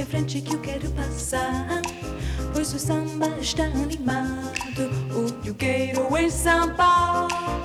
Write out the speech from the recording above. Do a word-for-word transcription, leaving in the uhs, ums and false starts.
em frente que eu quero passar, pois o samba está animado. O Yuqueiro em São Paulo.